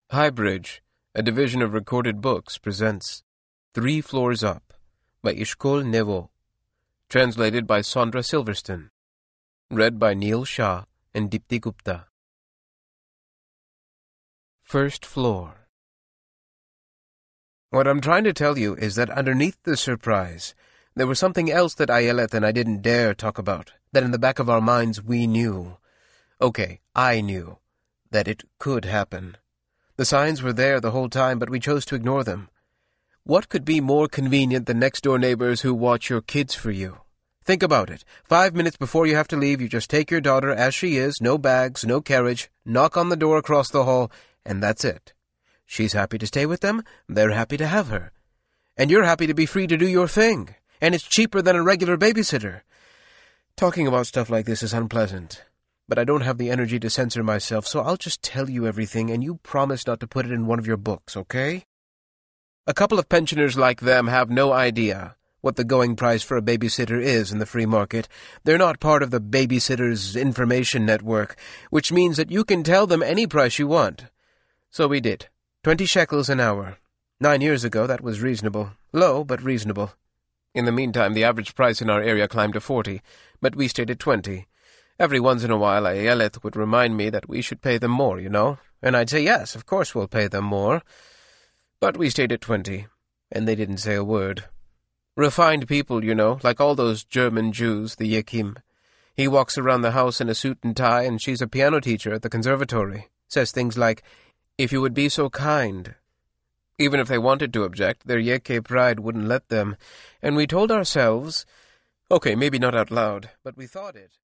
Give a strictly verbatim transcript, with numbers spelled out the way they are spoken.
Highbridge, a division of Recorded Books, presents Three Floors Up by Ishkol Nevo, translated by Sondra Silverstone, read by Neil Shah and Dipti Gupta. First Floor. What I'm trying to tell you is that underneath the surprise, there was something else that Ayelet and I didn't dare talk about, that in the back of our minds we knew. Okay, I knew that it could happen. The signs were there the whole time, but we chose to ignore them. What could be more convenient than next-door neighbors who watch your kids for you? Think about it. Five minutes before you have to leave, you just take your daughter as she is, no bags, no carriage, knock on the door across the hall, and that's it. She's happy to stay with them, they're happy to have her. And you're happy to be free to do your thing, and it's cheaper than a regular babysitter. Talking about stuff like this is unpleasant. But I don't have the energy to censor myself, so I'll just tell you everything, and you promise not to put it in one of your books, okay? A couple of pensioners like them have no idea what the going price for a babysitter is in the free market. They're not part of the Babysitters Information Network, which means that you can tell them any price you want. So we did. Twenty shekels an hour. Nine years ago, that was reasonable. Low, but reasonable. In the meantime, the average price in our area climbed to forty, but we stayed at twenty. Every once in a while, Ayelet would remind me that we should pay them more, you know, and I'd say, yes, of course we'll pay them more. But we stayed at twenty, and they didn't say a word. Refined people, you know, like all those German Jews, the Yekim. He walks around the house in a suit and tie, and she's a piano teacher at the conservatory. Says things like, if you would be so kind. Even if they wanted to object, their Yeke pride wouldn't let them, and we told ourselves, okay, maybe not out loud, but we thought it.